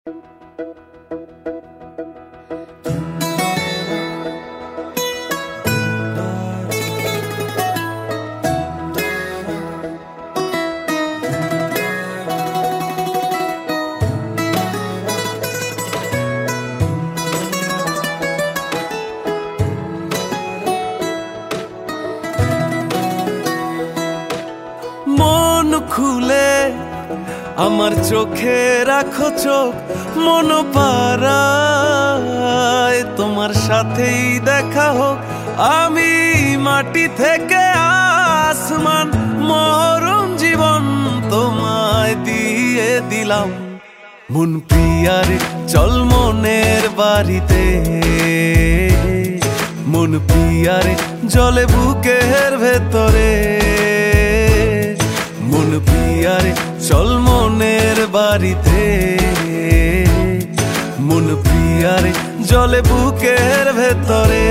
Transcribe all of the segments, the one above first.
মন খুলে আমার চোখে রাখো চোখ, মন পাড়ায় তোমার সাথেই দেখা হোক। আমি মাটি থেকে আসমান, মরণ জীবন তোমায় দিয়ে দিলাম। মন প্রিয়ারে চল মনের বাড়িতে, মন প্রিয়ারে জলে বুকের ভেতরে, মন প্রিয়ারে চল মনের বাড়িতে, মন প্রিয়ারে জলে বুকের ভেতরে।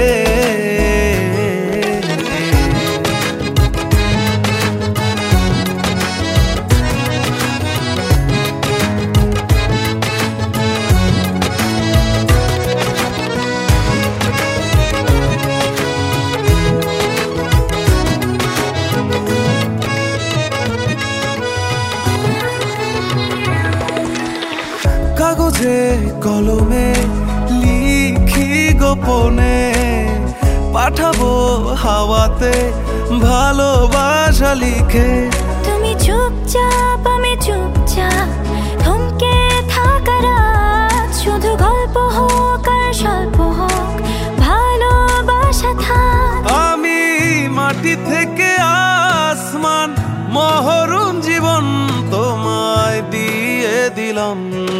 কাগজে কলমে লিখি গোপনে, পাঠাবো হাওয়াতে ভালোবাসা লিখে। তুমি চুপচাপ আমি চুপচাপ, থমকে থাকা রাত, শুধু গল্প হোক আর স্বল্প হোক, ভালোবাসা থাক। আমি মাটি থেকে আসমান, মহরুন জীবন তোমায় দিয়ে দিলাম।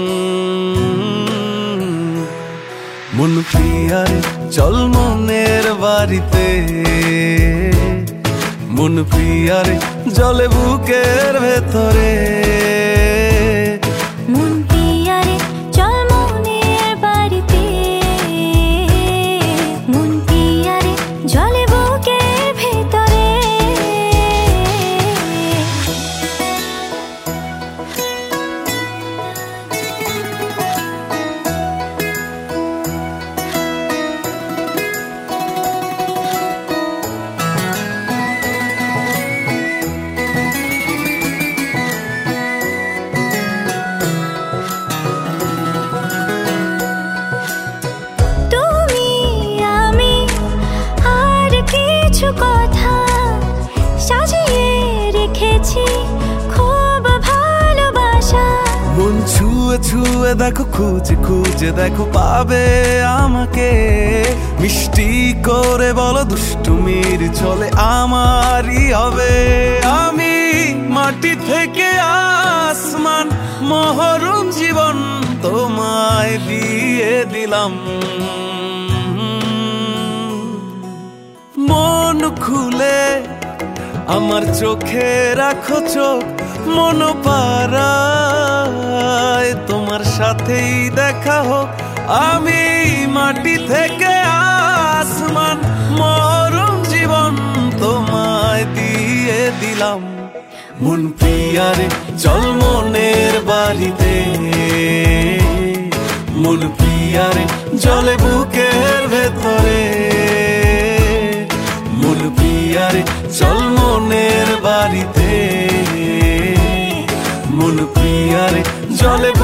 মন প্রিয়ারে চল মনের বাড়িতে, মন প্রিয়ারে জলে বুকের ভেতরে, মন প্রিয়ারে চল মনের বাড়িতে, মন প্রিয়ারে জলে বুকের ভেতরে। কথা সাজিয়ে রেখেছি খুব ভালোবাসা। মন ছুঁয়ে ছুঁয়ে দেখো, খুঁজে খুঁজে দেখো পাবে আমাকে। মিষ্টি করে বলো দুষ্টুমির চলে আমারই হবে। আমি মাটি থেকে আসমান, মহরুম জীবন তোমায় দিয়ে দিলাম। মন খুলে আমার চোখে রাখো চোখ, মন পাড়ায় তোমার সাথেই দেখা হোক। আমি মাটি থেকে আসমান, মরণ জীবন তোমায় দিয়ে দিলাম। মন প্রিয়ারে চল মনের বাড়িতে, মন প্রিয়ারে জলে বুকের ভেতরে, মন প্রিয়ারে চল মনের বাড়িতে, মন প্রিয়ারে জলে